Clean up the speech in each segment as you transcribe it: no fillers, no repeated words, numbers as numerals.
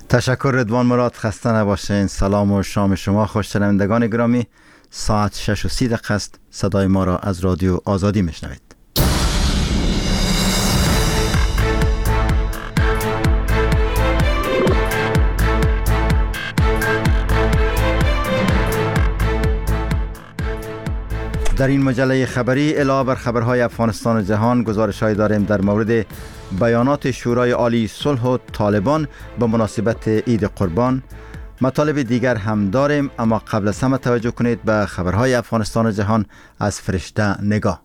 تشکر رضوان مراد. خسته نباشین. سلام و شام شما خوش شنوندگان گرامی. ساعت 6:30 است. صدای ما را از رادیو آزادی میشنوید. در این مجله خبری علاوه بر خبرهای افغانستان و جهان گزارش‌هایی داریم در مورد بیانات شورای عالی صلح و طالبان به مناسبت عید قربان. مطالب دیگر هم داریم، اما قبل از همه توجه کنید به خبرهای افغانستان و جهان از فرشته نگاه.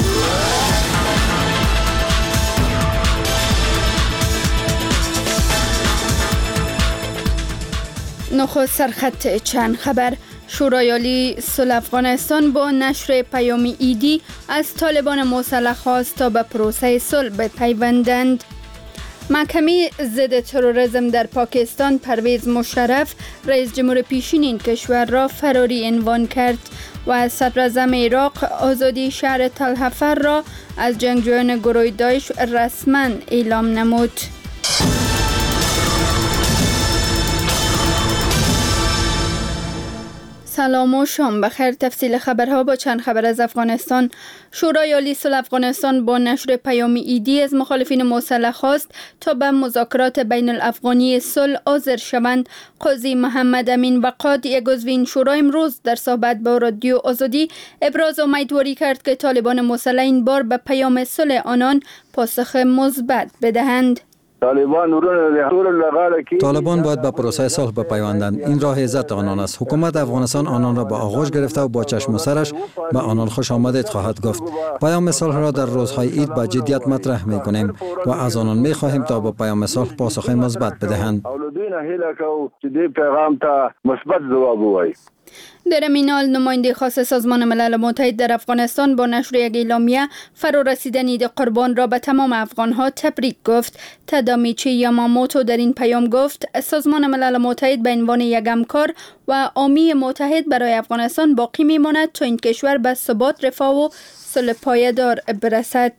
نخست سرخط چند خبر. شورای عالی صلح افغانستان با نشر پیام عیدی از طالبان مسلح خواست تا به پروسه صلح بپیوندند. محکمه ضد تروریسم در پاکستان پرویز مشرف رئیس جمهور پیشین این کشور را فراری عنوان کرد و صدراعظم عراق آزادی شهر تل افر را از جنگجویان گروه داعش رسما اعلام نمود. سلام و شام بخیر. تفصیل خبرها با چند خبر از افغانستان. شورای عالی صلح افغانستان با نشر پیام عیدی از مخالفین مسلح خواست تا به مذاکرات بین الافغانی صلح حاضر شوند. قاضی محمد امین وقاد یک عضو این شورا امروز در صحبت با رادیو آزادی ابراز امیدواری کرد که طالبان مسلح این بار به پیام صلح آنان پاسخ مثبت بدهند. طالبان باید به پروسه صلح بپیوندند. این راه عزت آنان است. حکومت افغانستان آنان را به آغوش گرفته و با چشم و سرش به آنان خوش آمدید خواهد گفت. پیام صلح را در روزهای عید با جدیت مطرح می کنیم و از آنان می خواهیم تا با پیام صلح پاسخ مثبت بدهند. در همین حال نماینده خاص سازمان ملل متحد در افغانستان با نشر یک اعلامیه فرارسیدن عید قربان را به تمام افغانها تبریک گفت. تادامیچی یاماموتو در این پیام گفت سازمان ملل متحد به عنوان یک همکار و حامی متحد برای افغانستان باقی میماند تا این کشور به ثبات، رفاه و صلح پایدار برسد.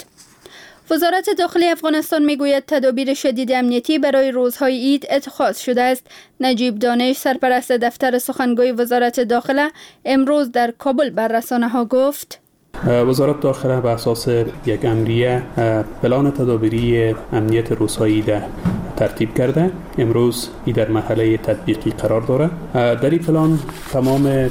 وزارت داخلی افغانستان میگوید تدابیر شدید امنیتی برای روزهای عید اتخاذ شده است. نجیب دانش سرپرست دفتر سخنگوی وزارت داخله امروز در کابل بر رسانه‌ها گفت وزارت داخله بر اساس یک امریه پلان تدابیری امنیت روزهای عید ترتیب کرده. امروز این در مرحله تطبیقی قرار داره. در این پلان تمام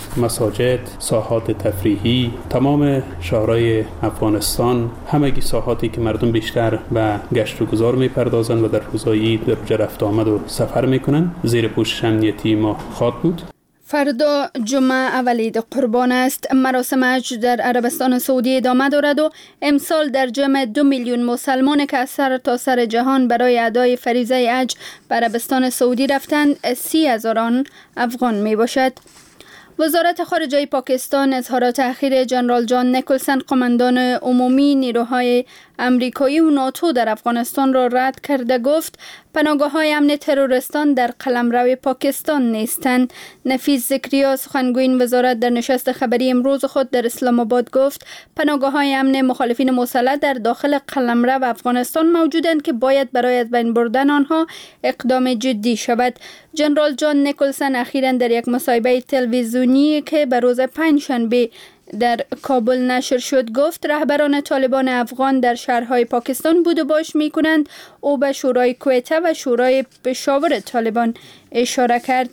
مساجد، ساحات تفریحی، تمام شهرهای افغانستان، همگی ساحاتی که مردم بیشتر به گشت و گذار میپردازند و در روزهای عید به روز رفت آمد و سفر میکنند زیر پوشش امنیتی ما خواهد بود. فردا جمعه اول عید قربان است. مراسم حج در عربستان سعودی ادامه دارد و امسال در جمع 2 میلیون مسلمان که از سرتاسر جهان برای ادای فریضه حج به عربستان سعودی رفتند 30,000 افغان می باشد. وزارت خارجه پاکستان اظهارات اخیر جنرال جان نیکلسن قماندان عمومی نیروهای امریکایی و ناتو در افغانستان را رد کرده گفت پناهگاه‌های امن تروریستان در قلمرو پاکستان نیستند. نفیس زکریا سخنگوی این وزارت در نشست خبری امروز خود در اسلام آباد گفت پناهگاه‌های امن مخالفین مسلح در داخل قلمرو افغانستان موجودند که باید برای از بین بردن آنها اقدام جدی شود. جنرال جان نیکلسن اخیراً در یک مصاحبه تلویزیونی که به روز پنجشنبه در کابل نشر شد گفت رهبران طالبان افغان در شهرهای پاکستان بود و باش می کنند. او به شورای کویته و شورای پشاور طالبان اشاره کرد.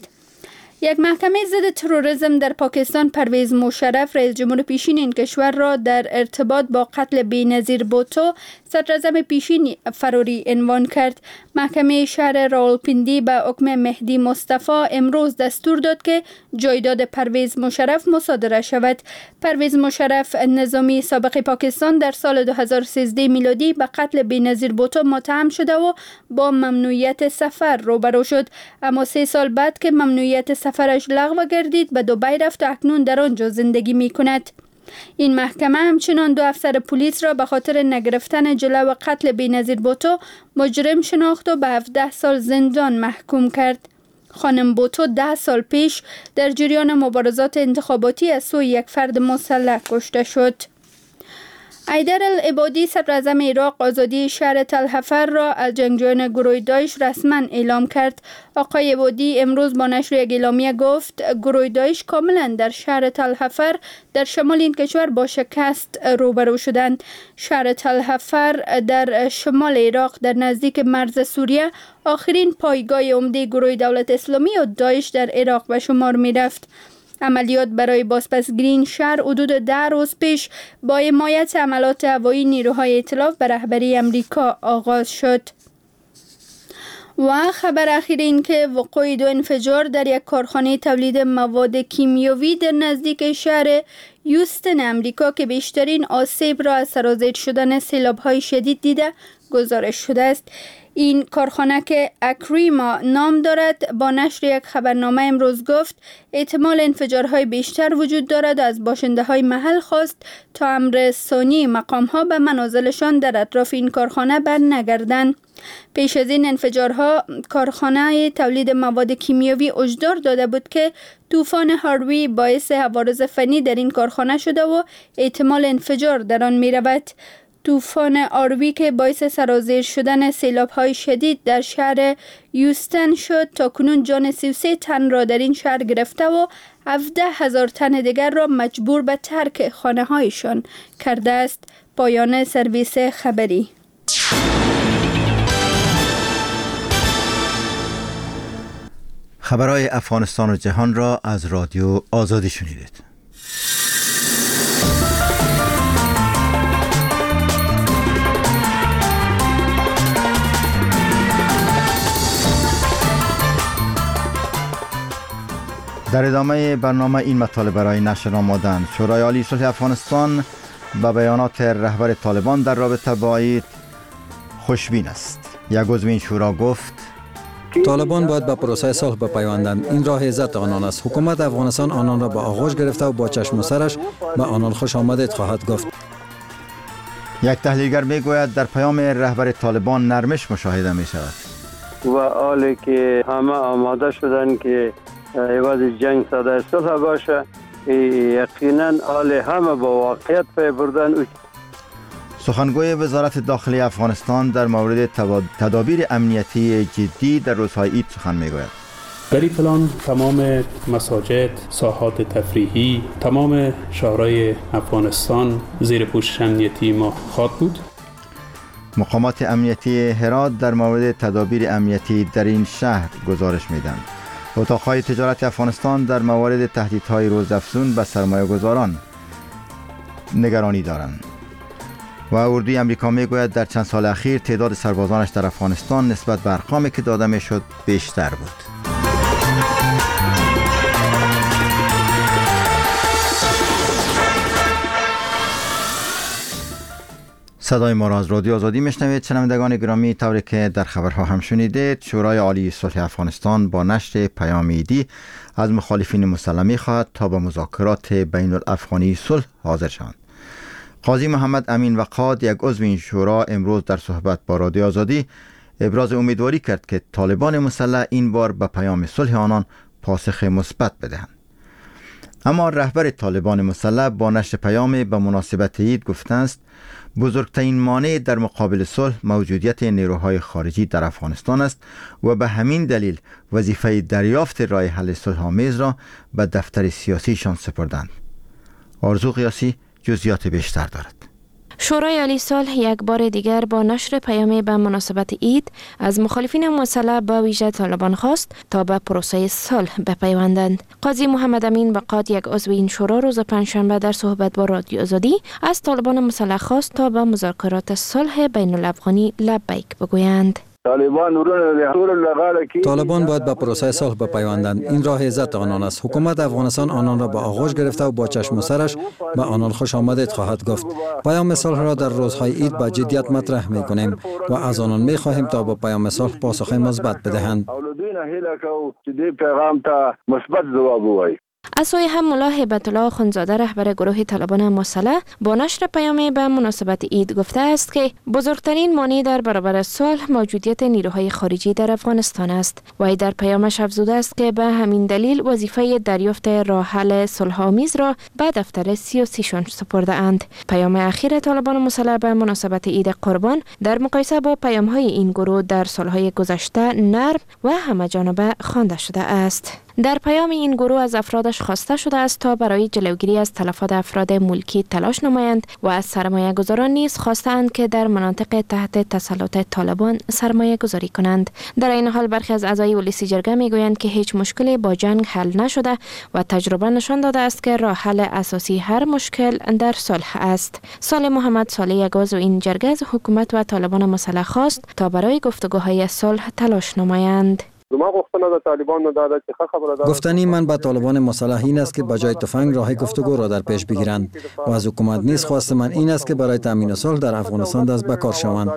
یک محکمه ضد تروریسم در پاکستان پرویز مشرف رئیس جمهور پیشین این کشور را در ارتباط با قتل بی‌نظیر بوتو صدراعظم پیشین فراری عنوان کرد. محکمه شهر راولپیندی به حکم مهدی مصطفی امروز دستور داد که جایداد پرویز مشرف مصادره شود. پرویز مشرف نظامی سابق پاکستان در سال 2013 میلادی به قتل بی‌نظیر بوتو متهم شده و با ممنوعیت سفر روبرو شد، اما 3 سال بعد که ممنوعیت سفرش لغو گردید به دبی رفت و اکنون در آنجا زندگی می کند. این محکمه همچنان 2 افسر پلیس را به خاطر نگرفتن جلو قتل بی‌نظیر بوتو مجرم شناخت و به 17 سال زندان محکوم کرد. خانم بوتو 10 سال پیش در جریان مبارزات انتخاباتی از سوی یک فرد مسلح کشته شد. حیدر العبادی صدراعظم عراق آزادی شهر تلحفر را از جنگجویان گروه داعش رسما اعلام کرد. آقای عبادی امروز با نشر یک اعلامیه گفت گروه داعش کاملا در شهر تلحفر در شمال این کشور با شکست روبرو شدند. شهر تلحفر در شمال عراق در نزدیک مرز سوریه آخرین پایگاه عمده گروه دولت اسلامی و داعش در عراق به شمار می رفت. عملیات برای بازپسگیری این شهر حدود 10 روز پیش با حمایت حملات هوایی نیروهای ائتلاف به رهبری امریکا آغاز شد. و خبر اخیر این که وقوع 2 انفجار در یک کارخانه تولید مواد کیمیاوی در نزدیک شهر یوستن امریکا که بیشترین آسیب را از سرازیر شدن سیلاب‌های شدید دیده گزارش شده است. این کارخانه که اکریما نام دارد با نشر یک خبرنامه امروز گفت احتمال انفجارهای بیشتر وجود دارد و از باشنده‌های محل خواست تا امر ثانی مقام‌ها به منازلشان در اطراف این کارخانه برنگردند. پیش از این انفجارها کارخانه تولید مواد کیمیاوی هشدار داده بود که طوفان هاروی باعث حوادث فنی در این کارخانه شده و احتمال انفجار در آن می رود. طوفان هاروی که باعث سرازیر شدن سیلاب‌های شدید در شهر یوستن شد تا کنون جان 33 تن را در این شهر گرفته و 17,000 تن دیگر را مجبور به ترک خانه‌هایشان کرده است. پایان سرویس خبری. خبرهای افغانستان و جهان را از رادیو آزادی شنیدید. در ادامه برنامه این مطالب برای نشر آمدند. شورای عالی صلح افغانستان به بیانات رهبر طالبان در رابطه با عید خوشبین است. یک عضو این شورا گفت طالبان باید به پروسه صلح بپیوندند. این راه عزت آنان است. حکومت افغانستان آنان را به آغوش گرفته و با چشم و سرش به آنان خوش آمدید خواهد گفت. یک تحلیلگر میگوید در پیام رهبر طالبان نرمش مشاهده می شود و حالی که همه آماده شدن که عوض جنگ صدای صلح باشه، یقینا حال همه با واقعیت پی بردن. سخنگوی وزارت داخلی افغانستان در مورد تدابیر امنیتی جدی در روزهای عید سخن میگوید. در این پلان تمام مساجد، ساحات تفریحی، تمام شهرهای افغانستان زیر پوشش امنیتی ما خواهد بود. مقامات امنیتی هرات در مورد تدابیر امنیتی در این شهر گزارش میدن. اتاقهای تجارت افغانستان در مورد تهدیدهای روزافزون به سرمایه‌گذاران نگرانی دارند. و اردوی امریکا میگوید در چند سال اخیر تعداد سربازانش در افغانستان نسبت به ارقامی که داده میشد بیشتر بود. صدای ما را از رادیو آزادی میشنوید. شنوندگان گرامی، طوری که در خبرها هم شنیدید، شورای عالی صلح افغانستان با نشر پیام عیدی از مخالفین مسلح خواهد تا به مذاکرات بین الافغانی صلح حاضر شوند. قاضی محمد امین وقاد، یک عضو این شورا، امروز در صحبت با رادیو آزادی ابراز امیدواری کرد که طالبان مسلح این بار به پیام صلح آنان پاسخ مثبت بدهند. اما رهبر طالبان مسلح با نشر پیام به مناسبت عید گفته است بزرگترین مانع در مقابل صلح موجودیت نیروهای خارجی در افغانستان است و به همین دلیل وظیفه دریافت راه حل صلح‌آمیز را به دفتر سیاسیشان سپردند. آرزو قیاسی جزئیات بیشتر دارد. شورای عالی صلح یک بار دیگر با نشر پیامی به مناسبت عید از مخالفین مسلح به ویژه طالبان خواست تا به پروسه صلح بپیوندند. قاضی محمد امین وقاد، یک عضو این شورا، روز پنجشنبه در صحبت با رادیو آزادی از طالبان مسلح خواست تا به مذاکرات صلح بین الافغانی لبیک بگویند. طالبان باید به پروسه صلح بپیوندند. این راه عزت آنان است. حکومت افغانستان آنان را به آغوش گرفته و با چشم و سرش به آنان خوش آمدید خواهد گفت. پیام صلح را در روزهای عید با جدیت مطرح می کنیم و از آنان می خواهیم تا با پیام صلح پاسخ مثبت بدهند. از سوی هم ملا هیبت الله اخندزاده رهبر گروه طالبان مسلح با نشر پیامی به مناسبت عید گفته است که بزرگترین مانع در برابر صلح موجودیت نیروهای خارجی در افغانستان است و در پیامش افزوده است که به همین دلیل وظیفه دریافت راه حل صلح‌آمیز را به دفتر سیاسیشان سپرده اند. پیام اخیر طالبان مسلح به مناسبت عید قربان در مقایسه با پیام‌های این گروه در سالهای گذشته نرم و همه‌جانبه خوانده شده است. در پیام این گروه از افرادش خواسته شده است تا برای جلوگیری از تلفات افراد ملکی تلاش نمایند و از سرمایه گذاران نیز خواستند که در مناطق تحت تسلط طالبان سرمایه گذاری کنند. در این حال برخی از اعضای ولسی جرگه میگویند که هیچ مشکلی با جنگ حل نشده و تجربه نشان داده است که راه حل اساسی هر مشکل در صلح است. صالح محمد صالح عضو این جرگه از حکومت و طالبان مسلح خواست تا برای گفتگوهای صلح تلاش نمایند. گفتنی من به طالبان مسلح این است که بجای تفنگ راه گفتگو را در پیش بگیرند و از حکومت نیز خواست من این است که برای تامین صلح در افغانستان دست به کار شوند.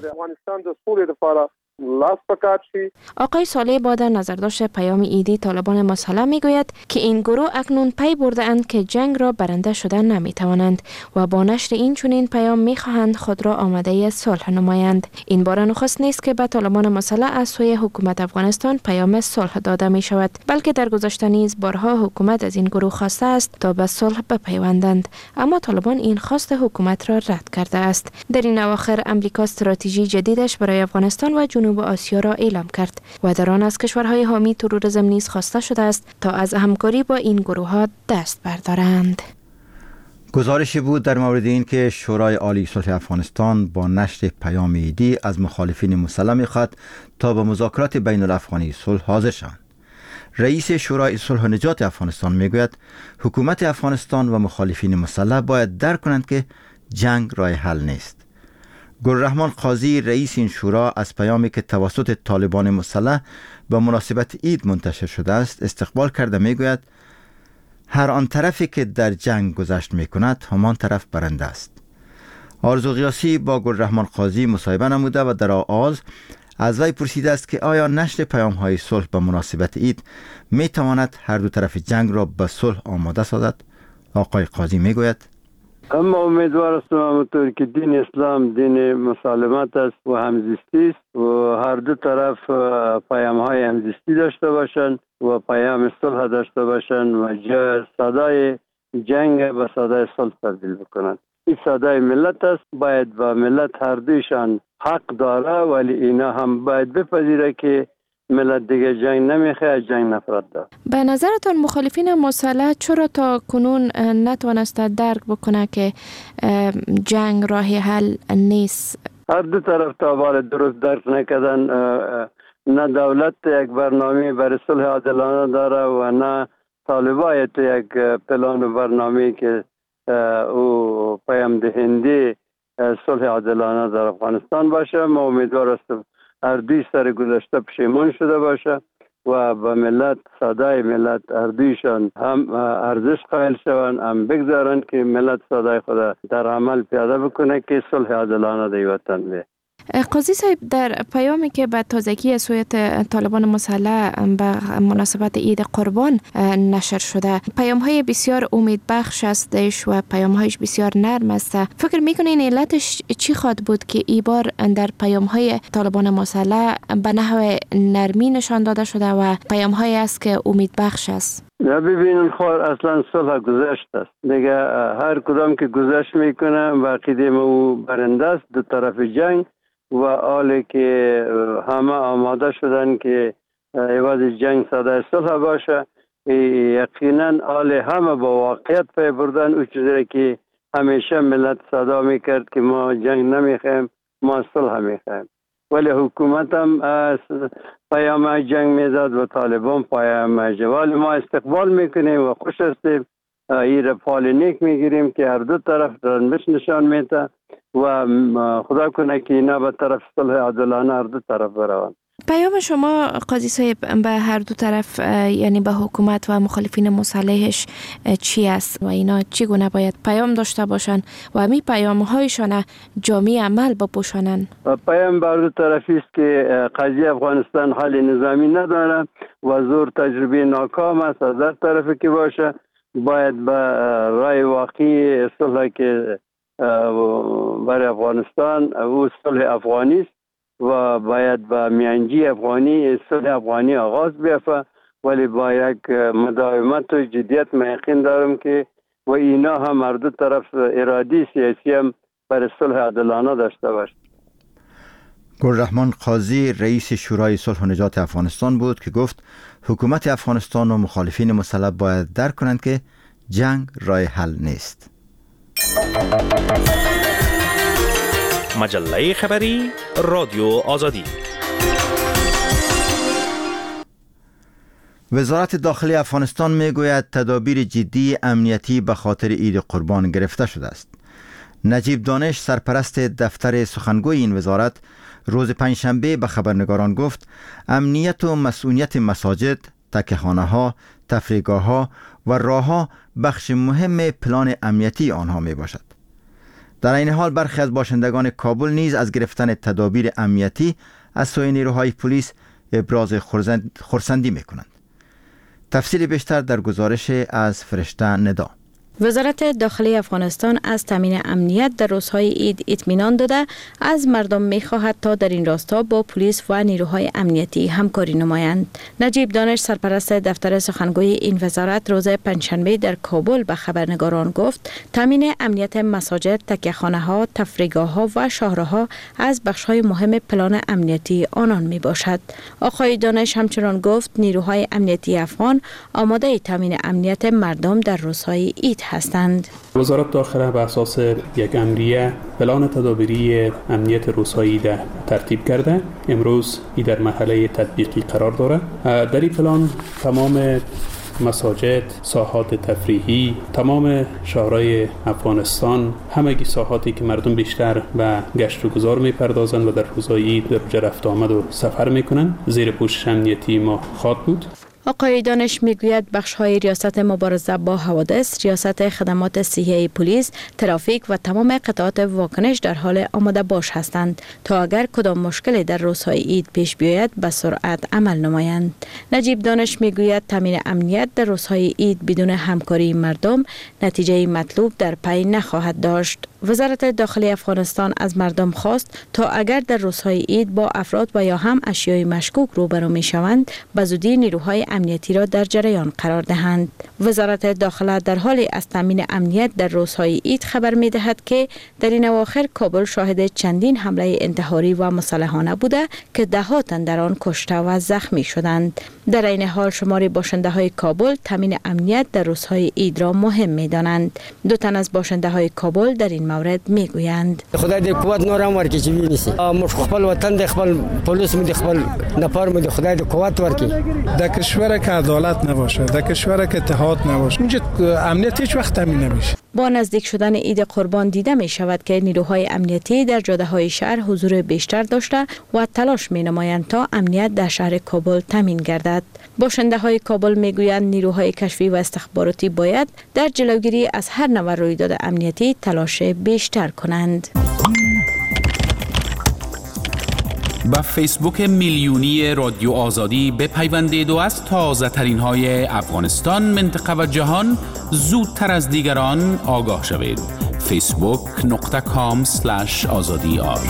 آقای صالح با در نظرداشت پیام عیدی طالبان مسلح میگوید که این گروه اکنون پی برده اند که جنگ را برنده شدن نمیتوانند و با نشر این چنین پیام میخواهند خود را آماده صلح نمایند. این بار نخست نیست که به طالبان مسلح از سوی حکومت افغانستان پیام صلح داده می شود، بلکه در گذشته نیز بارها حکومت از این گروه خواسته است تا به صلح بپیوندند، اما طالبان این خواست حکومت را رد کرده است. در این اواخر امریکا استراتژی جدیدش برای افغانستان و جنوب آسیا را اعلام کرد و در آن از کشورهای حامی تروریسم نیز خواسته شده است تا از همکاری با این گروه ها دست بردارند. گزارشی بود در مورد این که شورای عالی صلح افغانستان با نشر پیام عیدی از مخالفین مسلح می‌خواهد تا به مذاکرات بین الافغانی صلح حاضر شوند. رئیس شورای صلح و نجات افغانستان میگوید حکومت افغانستان و مخالفین مسلح باید درک کنند که جنگ راه حل نیست. گلرحمان قاضی رئیس این شورا از پیامی که توسط طالبان مسلح به مناسبت عید منتشر شده است استقبال کرده میگوید هر آن طرفی که در جنگ گذشت میکند همان طرف برنده است. آرزو غیاسی با گلرحمان قاضی مصاحبه نموده و در آغاز از وی پرسیده است که آیا نشر پیام‌های صلح به مناسبت عید میتواند هر دو طرف جنگ را به صلح آماده سازد؟ آقای قاضی میگوید اما امیدوار هستم همونطور که دین اسلام دین مسالمت است و همزیستی است و هر دو طرف پیام‌های همزیستی داشته باشند و پیام صلح داشته باشند و صدای جنگ به صدای صلح تبدیل بکنند. این صدای ملت است، باید با ملت هر دویشان حق داره، ولی اینا هم باید بپذیره که ملت دیگه جنگ نمیخواد، جنگ نفرت داره. به نظرتان مخالفین مسلح چرا تا کنون نتوانسته درک بکنه که جنگ راه حل نیست؟ هر دو طرف تا بار درست درک نکردن. نه دولت یک برنامه برای صلح عادلانه داره و نه طالبان یک پلان و برنامه که او پیام دهنده صلح عادلانه در افغانستان باشه. ما امیدوار هستم هر دوی سر گذشته پشیمان شده باشه و به ملت صدای ملت هر دویشان هم ارزش قائل شوند، هم بگذارند که ملت صدای خود در عمل پیاده بکنه که صلح عادلانه در وطن بیه. قاضی صاحب، در پیامی که به تازگی از سوی طالبان مسلح به مناسبت عید قربان نشر شده، پیام‌های بسیار امیدبخش هستش و پیام‌هایش بسیار نرم است. فکر می‌کنین علتش چی خواد بود که این بار در پیام‌های طالبان مسلح به نحو نرمی نشان داده شده و پیام‌هایی است که امیدبخش است؟ ببینید اصلا صلح گذشت است دیگه. هر کدام که گذشت میکنه و عقیده او برنده است دو طرف جنگ و حالی که همه آماده شدن که عوض جنگ صدای صلح باشه، یقینا حالی همه با واقعیت پی بردن. او چیزی که همیشه ملت صدا میکرد که ما جنگ نمیخوایم، ما صلح میخوایم، ولی حکومت هم پیام جنگ میداد و طالبان پیام جوال. ما استقبال میکنیم و خوش هستیم، این فال نیک میگیریم که هر دو طرف جنبش نشان میده و خدا کنه که اینا به طرف صلح عادلانه هر دو طرف بروند. پیام شما قاضی صاحب به هر دو طرف، یعنی به حکومت و مخالفین مسلحش چی است و اینا چگونه باید پیام داشته باشند و همین پیام‌هایشان جامعه عمل بپوشانند؟ پیام به هر دو طرفی است که قضیه افغانستان حل نظامی نداره و زور تجربه ناکام است از هر طرفی که باشه باید به رای واقعی صلح که برای افغانستان او صلح افغانی است و باید به میانجی افغانی صلح افغانی آغاز بیفته، ولی با یک مداومت و جدیت من یقین دارم که و اینا هم هر دو طرف اراده سیاسی هم برای صلح عادلانه داشته باشه. گلرحمان قاضی رئیس شورای صلح و نجات افغانستان بود که گفت حکومت افغانستان و مخالفین مسلح باید درک کنند که جنگ راه حل نیست. مجله خبری رادیو آزادی. وزارت داخلی افغانستان میگوید تدابیر جدی امنیتی به خاطر عید قربان گرفته شده است. نجیب دانش سرپرست دفتر سخنگوی این وزارت روز پنجشنبه به خبرنگاران گفت امنیت و مسئولیت مساجد، تکهخانه‌ها، تفریحگاه‌ها و راه‌ها بخش مهم پلان امنیتی آنها می باشد. در این حال برخی از باشندگان کابل نیز از گرفتن تدابیر امنیتی از سوی نیروهای پلیس ابراز خرسندی می کنند. تفصیل بیشتر در گزارش از فرشته ندا. وزارت داخلی افغانستان از تامین امنیت در روزهای عید اطمینان داده از مردم می‌خواهد تا در این راستا با پلیس و نیروهای امنیتی همکاری نمایند. نجیب دانش سرپرست دفتر سخنگوی این وزارت روز پنجشنبه در کابل به خبرنگاران گفت تامین امنیت مساجد، تکیه‌خانه‌ها، تفریحگاه‌ها و شاهراه‌ها از بخش‌های مهم پلان امنیتی آنان میباشد. آقای دانش همچنان گفت نیروهای امنیتی افغان آماده تامین امنیت مردم در روزهای عید هستند. وزارت داخله به اساس یک امریه پلان تدابیری امنیت روزهای عید ترتیب کرده. امروز این در مرحله تطبیقی قرار داره. در این پلان تمام مساجد، ساحات تفریحی، تمام شهرهای افغانستان، همگی ساحاتی که مردم بیشتر به گشت و گذار میپردازند و در روزهای عید در اونجا رفت آمد و سفر میکنن، زیر پوشش امنیتی ما خواهد بود. آقای دانش میگوید بخش‌های ریاست مبارزه با حوادث، ریاست خدمات صحیه پلیس، ترافیک و تمام قطعات واکنش در حال آماده باش هستند تا اگر کدام مشکلی در روزهای عید پیش بیاید به سرعت عمل نمایند. نجیب دانش میگوید تامین امنیت در روزهای عید بدون همکاری مردم نتیجه مطلوب در پی نخواهد داشت. وزارت داخلی افغانستان از مردم خواست تا اگر در روزهای عید با افراد و یا هم اشیای مشکوک روبرو میشوند به زودی نیروهای امنیتی را در جریان قرار دهند. وزارت داخله در حال از تامین امنیت در روزهای عید خبر می دهد که در این اواخر کابل شاهد چندین حمله انتحاری و مسلحانه بوده که ده‌ها تن در آن کشته و زخمی شدند. در این حال شمار باشنده های کابل تامین امنیت در روزهای عید را مهم می دانند. دو تن از باشنده های کابل در این مورد می گویند خدای دې قوت نورم ورکړي چې ویني موږ خپل وطن د خپل پولیس مو د خپل نفر مو د خدای د قوت ورکړي. در کشور که عدالت نباشه، در کشور که اتحاد نباشه، اینجا امنیت هیچ وقت تامین نمیشه. با نزدیک شدن عید قربان دیده می شود که نیروهای امنیتی در جاده های شهر حضور بیشتر داشته و تلاش می نمایند تا امنیت در شهر کابل تامین گردد. باشنده های کابل می گویند نیروهای کشفی و استخباراتی باید در جلوگیری از هر نوع رویداد امنیتی تلاش بیشتر کنند. با فیسبوک میلیونی رادیو آزادی بپیوندید و از تازه ترین های افغانستان، منطقه و جهان زودتر از دیگران آگاه شوید. facebook.com/azadi.ar.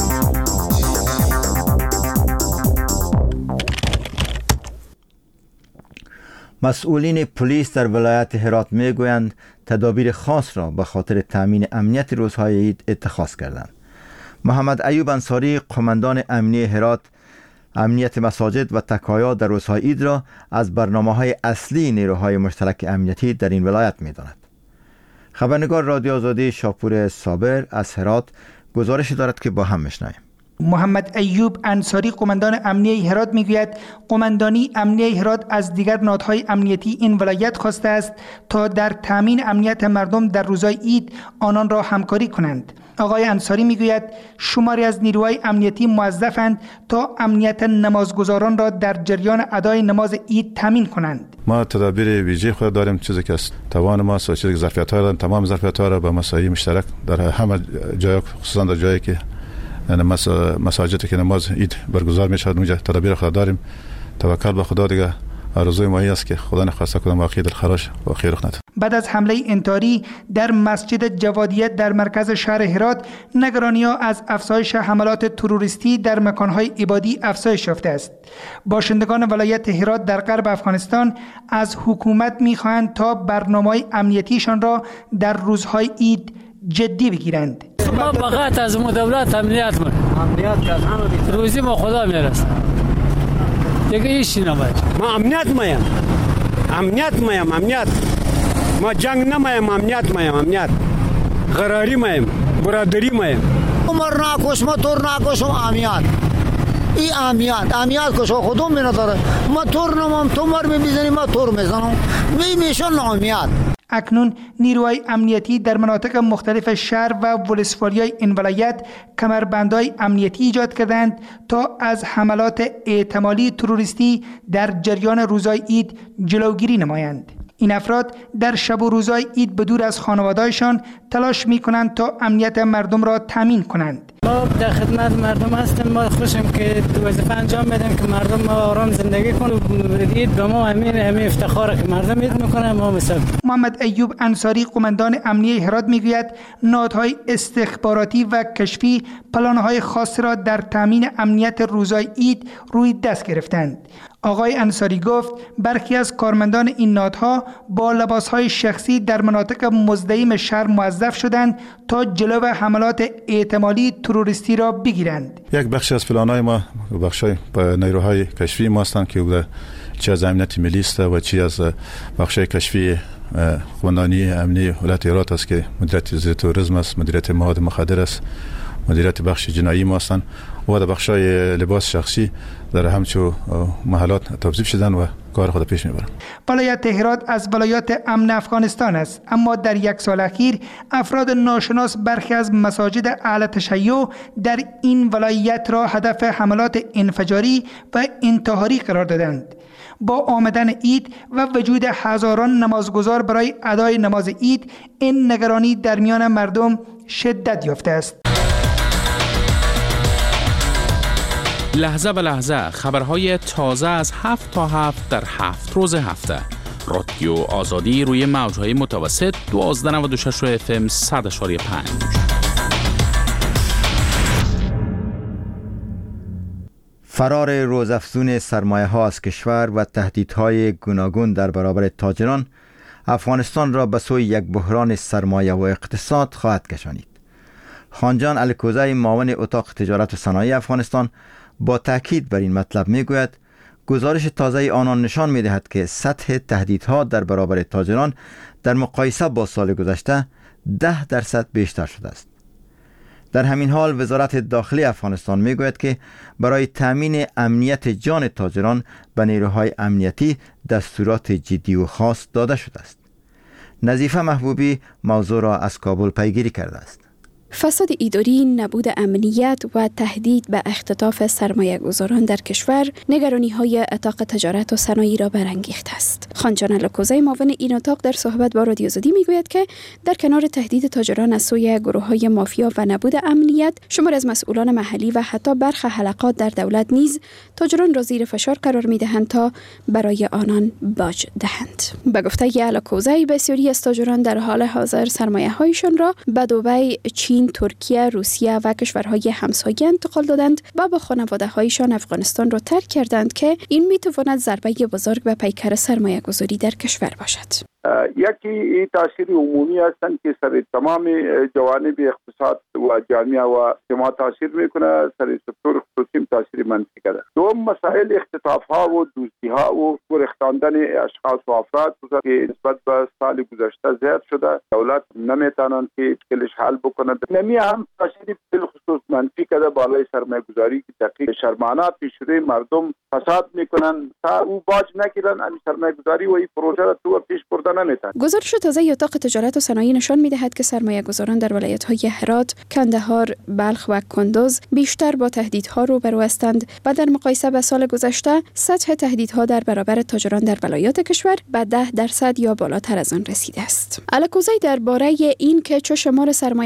مسئولین پلیس در ولایت هرات میگویند تدابیر خاص را به خاطر تامین امنیت روزهای عید اتخاذ کردند. محمد ایوب انصاری قماندان امنی هرات امنیت مساجد و تکایا در روزهای عید را از برنامه‌های اصلی نیروهای مشترک امنیتی در این ولایت می‌داند. خبرنگار رادیو آزادی شاپور صابر از هرات گزارش دارد که با هم میشنویم. محمد ایوب انصاری قماندان امنیه هرات میگوید قماندانی امنیه هرات از دیگر نهادهای امنیتی این ولایت خواسته است تا در تامین امنیت مردم در روزهای عید آنان را همکاری کنند. آقای انصاری میگوید شماری از نیروهای امنیتی موظفند تا امنیت نمازگزاران را در جریان ادای نماز عید تامین کنند. ما تدابیر ویژه خود داریم، چیزی که توان ما چیزی که ظرفیت‌ها داریم، تمام ظرفیت‌ها را به مساعی مشترک در همه جای، خصوصا در جایی که مساجد که نماز عید برگزار می شود اونجا تدابیر خود داریم. توکل به خدا دیگه آرزوی ما است که خدا نخواسته کدام واقعی دلخراش واقعی رخ نده. بعد از حمله انتحاری در مسجد جوادیت در مرکز شهر هرات، نگرانی‌ها از افزایش حملات تروریستی در مکان‌های عبادی افزایش یافته است. باشندگان ولایت هرات در غرب افغانستان از حکومت می‌خواهند تا برنامه‌های امنیتیشان را در روزهای عید جدی بگیرند. ما فقط از دولت امنیت روزی ما خدا میرسه دیگه ایشی نماید. ما امنیت امنیت ما جنگ نمایم، امنیت قراری مایم، برادری مایم. عمر ناکش ما تور ناکشم امنیت کشو خودم می نداره. ما تور نمام تو مر میزنی ما تور میزنم میشن امنیت. اکنون نیروهای امنیتی در مناطق مختلف شهر و ولسوالی‌های این ولایت کمربندهای امنیتی ایجاد کردند تا از حملات احتمالی تروریستی در جریان روزهای عید جلوگیری نمایند. این افراد در شب و روزهای عید به دور از خانواده‌شان تلاش می‌کنند تا امنیت مردم را تامین کنند. ما در خدمت مردم هستیم. ما خوشیم که وظیفه انجام بدیم که مردم ما آرام زندگی کنند. عید به ما همین افتخاره که مردم عید میکنه. ما مثلا محمد ایوب انصاری قماندان امنیه هرات میگوید نهادهای استخباراتی و کشفی پلان‌های خاص را در تامین امنیت روزهای عید روی دست گرفتند. آقای انصاری گفت برخی از کارمندان این نهادها با لباسهای شخصی در مناطق مزدحم شهر موظف شدند تا جلو حملات احتمالی تروریستی را بگیرند. یک بخشی از پلان‌های ما بخشای نیروهای کشفی ما هستند که چی از امنیت ملی است و چی از بخشای کشفی قماندانی امنی ولایت هرات است که مدیریت ضد تروریسم است، مدیریت مواد مخدر است، مدیریت بخش جنایی ما هستند و در بخشای لباس شخصی در همچو محلات توظیف شدن و کار خود پیش میبرن. ولایت هرات از ولایات امن افغانستان است، اما در یک سال اخیر افراد ناشناس برخی از مساجد اهل تشیع در این ولایت را هدف حملات انفجاری و انتحاری قرار دادند. با آمدن عید و وجود هزاران نمازگزار برای ادای نماز عید، این نگرانی در میان مردم شدت یافته است. لحظه به لحظه خبرهای تازه از 7 تا 7 در 7 روز هفته. رادیو آزادی روی موجهای متوسط 1296 FM 100.5. فرار روزافزون سرمایه ها از کشور و تهدیدهای گوناگون در برابر تاجران افغانستان را به سوی یک بحران سرمایه و اقتصاد خواهد کشانید. خانجان الکوزی معاون اتاق تجارت و صنایع افغانستان با تاکید بر این مطلب میگوید گزارش تازه آنان نشان میدهد که سطح تهدیدها در برابر تاجران در مقایسه با سال گذشته 10% بیشتر شده است. در همین حال وزارت داخلی افغانستان میگوید که برای تامین امنیت جان تاجران به نیروهای امنیتی دستورات جدی و خاص داده شده است. نظیفه محبوبی موضوع را از کابل پیگیری کرده است. فساد اداری، نبود امنیت و تهدید به اختطاف سرمایه گذاران در کشور نگرانی‌های اتاق تجارت و صنایع را برانگیخته است. خانجان الکوزی معاون این اتاق در صحبت با رادیو آزادی میگوید که در کنار تهدید تاجران از سوی گروه‌های مافیا و نبود امنیت، شمار از مسئولان محلی و حتی برخی حلقات در دولت نیز تاجران را زیر فشار قرار می‌دهند تا برای آنان باج دهند. به گفته الکوزی بسیاری از تاجران در حال حاضر سرمایه‌هایشان را به دبی، چین، ترکیه، روسیه و کشورهای همسایه انتقال دادند و با خانواده‌هایشان افغانستان را ترک کردند که این میتواند ضربه بزرگ به پیکر سرمایه‌گذاری در کشور باشد. یکی تاثیر عمومی هستند که سر تمام جوانب اقتصاد و جامعه و اجتماع تاثیر میکنه، سر سکتور خصوصی تاثیر منفی کرده. دوم مسائل اختطاف ها و دوستی ها و گرفتاندن اشخاص و افراد که نسبت به سال گذشته زیاد شده، دولت نمیتونن که اشکالش حل بکنه. نمی هم تاثیر بالخصوص منفی کرده بالای سرمایه گذاری که دقیق شرمانه پیش شده، مردم فساد میکنن تا او باج نگیرن، این سرمایه گذاری و این پروژه را تو پیش برده. گزارش تازه اتاق تجارت و صنایع نشان می‌دهد که سرمایه‌گذاران در ولایت‌های هرات، کندهار، بلخ و کندوز بیشتر با تهدیدها روبرو هستند و در مقایسه با سال گذشته سطح تهدیدها در برابر تاجران در ولایات کشور به 10% یا بالاتر از آن رسیده است. الکوزی درباره این که چه شمار سرمایه‌گذاران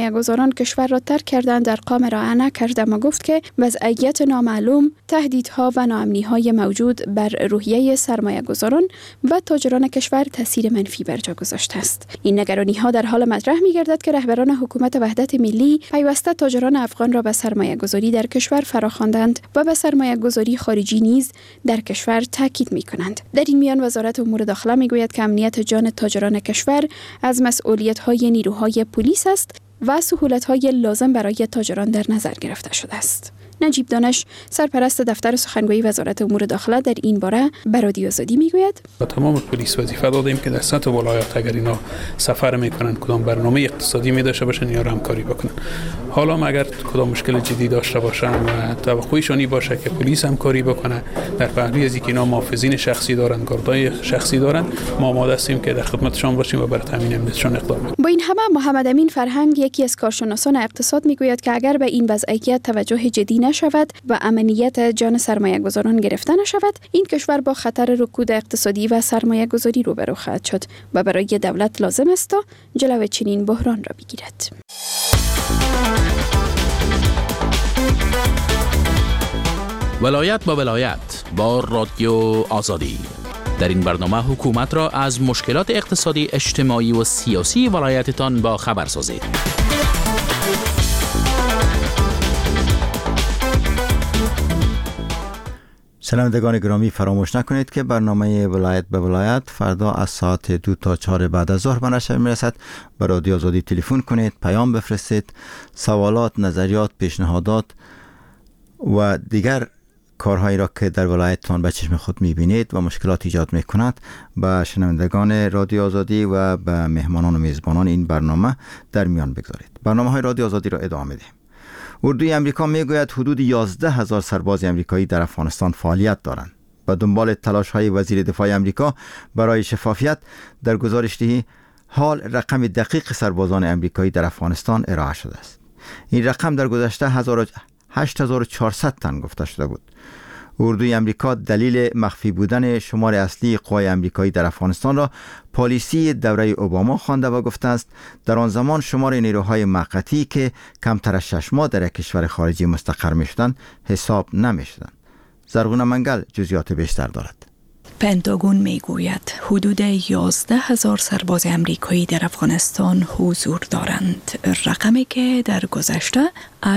افغانان کشور را ترک کردند ارقام را نکردم و گفت که وضعیت نامعلوم، تهدیدها و ناامنی‌های موجود بر روحیه سرمایه‌گذاران و تاجران کشور تاثیر منفی بر جا گذاشته است. این نگرانی‌ها در حال مطرح می‌گردد که رهبران حکومت وحدت ملی پیوسته تاجران افغان را به سرمایه‌گذاری در کشور فراخواندند و به سرمایه‌گذاری خارجی نیز در کشور تاکید می‌کنند. در این میان وزارت امور داخله می‌گوید که امنیت جان تاجران کشور از مسئولیت‌های نیروهای پلیس است و سهولت‌های لازم برای تاجران در نظر گرفته شده است. نجیب دانش، سرپرست دفتر سخنگوی وزارت امور داخله، در این باره به رادیو آزادی میگوید: با تمام پلیس وظیفه دادیم که در سطح ولایات اگر اینا سفر میکنن کدام برنامه اقتصادی می داشته باشن یا همکاری بکنن. حالا اگر کدام مشکل جدی داشته باشن و توقعشانی باشه که پلیس همکاری بکنه در پهلوی از اینکه اینا محافظین شخصی دارن، گاردای شخصی دارن، ما آماده هستیم که در خدمتشان باشیم و برای تامین امنیتشان اقدام کنیم. با این همه محمد امین فرهنگ، یکی از کارشناسان اقتصاد، میگوید که اگر به این وضعیت توجه جدی نشود و امنیت جان سرمایه‌گذاران گرفته نشود، این کشور با خطر رکود اقتصادی و سرمایه‌گذاری روبرو خواهد شد و برای دولت لازم است تا جلوی چنین بحران را بگیرد. ولایت با ولایت با رادیو آزادی. در این برنامه حکومت را از مشکلات اقتصادی، اجتماعی و سیاسی ولایتتان با خبر سازید. شنوندگان گرامی، فراموش نکنید که برنامه ولایت به ولایت فردا از ساعت 2 تا 4 بعد از ظهر به نشر میرسد. به رادیو آزادی تلفن کنید، پیام بفرستید، سوالات، نظریات، پیشنهادات و دیگر کارهایی را که در ولایتتان به چشم خود میبینید و مشکلات ایجاد میکند به شنوندگان رادیو آزادی و به مهمانان و میزبانان این برنامه در میان بگذارید. برنامه های رادیو آزادی را ادامه دهیم. اردوی امریکا میگوید حدود 11,000 سرباز امریکایی در افغانستان فعالیت دارند. به دنبال تلاش‌های وزیر دفاع امریکا برای شفافیت در گزارش‌دهی حال رقم دقیق سربازان امریکایی در افغانستان ارائه شده است. این رقم در گذشته 8400 تن گفته شده بود. اردوی امریکا دلیل مخفی بودن شمار اصلی قوای امریکایی در افغانستان را پالیسی دوره اوباما خوانده و گفته است در آن زمان شمار نیروهای موقتی که کمتر از 6 ماه در کشور خارجی مستقر می‌شدند حساب نمی‌شدند. زرغونه منگل جزئیات بیشتر دارد. پنتاگون میگوید حدود 11,000 سرباز امریکایی در افغانستان حضور دارند، رقمی که در گذشته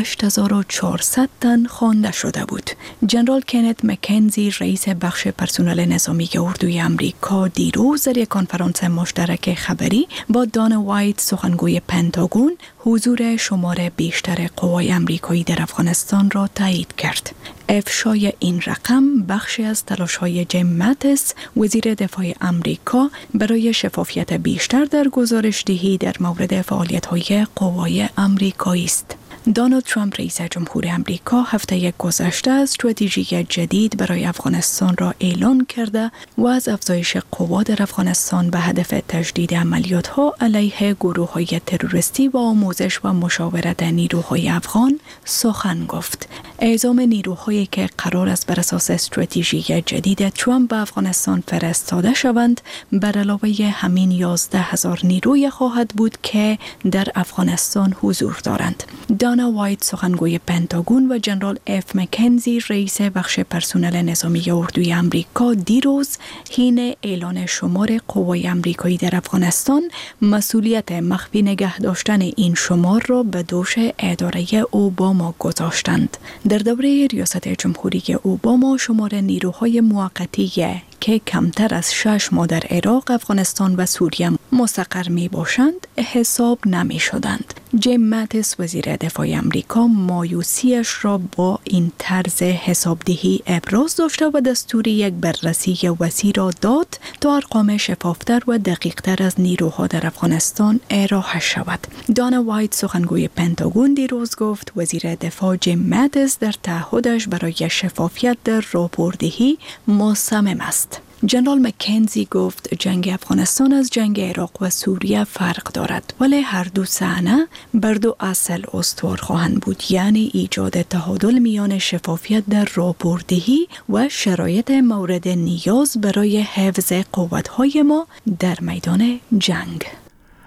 8400 تن خوانده شده بود. جنرال کنت مکنزی، رئیس بخش پرسنل نظامی اردوی امریکا، دیروز در یک کنفرانس مشترک خبری با دانا وایت، سخنگوی پنتاگون، حضور شمار بیشتر قوای امریکایی در افغانستان را تایید کرد. افشای این رقم بخشی از تلاش‌های جیم ماتیس، وزیر دفاع امریکا، برای شفافیت بیشتر در گزارش‌دهی در مورد فعالیت‌های قوای امریکایی است. دونالد ترامپ، رئیس جمهور امریکا، هفته گذشته استراتژی جدید برای افغانستان را اعلان کرده و از افزایش قوا در افغانستان به هدف تجدید عملیات‌ها علیه گروه‌های تروریستی و آموزش و مشاورت نیروهای افغان سخن گفت. اعزام نیروهایی که قرار است بر اساس استراتژی جدید ترامپ به افغانستان فرستاده شوند، بر علاوه همین 11,000 نیروی خواهد بود که در افغانستان حضور دارند. دانا وایت، سخنگوی پنتاگون، و جنرال اف مکنزی، رئیس بخش پرسنل نظامی اردوی امریکا، دیروز حین اعلان شمار قوای امریکایی در افغانستان مسئولیت مخفی نگه داشتن این شمار را به دوش اداره اوباما گذاشتند. در دوره ریاست جمهوری اوباما شمار نیروهای موقتی که کمتر از 6 ماه در عراق، افغانستان و سوریه مستقر می باشند حساب نمی شدند. جیم ماتیس، وزیر دفاع امریکا، مایوسیش را با این طرز حسابدهی ابراز داشته و دستوری یک بررسی وسیع را داد تا ارقام شفافتر و دقیقتر از نیروها در افغانستان ارائه شود. دانا وایت، سخنگوی پنتاگون، دیروز گفت وزیر دفاع جیم ماتیس در تعهدش برای شفافیت در راهبردهی مصمم است. جنرال مکنزی گفت جنگ افغانستان از جنگ عراق و سوریه فرق دارد، ولی هر دو صحنه بر دو اصل استوار خواهند بود، یعنی ایجاد تعادل میان شفافیت در راهبردهی و شرایط مورد نیاز برای حفظ قوت‌های ما در میدان جنگ.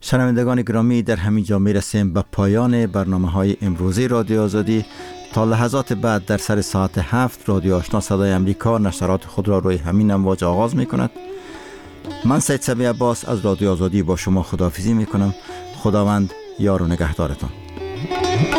شنوندگان گرامی، در همین جا می رسیم به پایان برنامه‌های امروزی رادیو آزادی. تا لحظات بعد در سر ساعت 7 رادیو آشنا صدای امریکا نشرات خود را روی همین امواج آغاز می کند. من سید سمیع عباس از رادیو آزادی با شما خداحافظی می کنم. خداوند یار و نگهدارتان.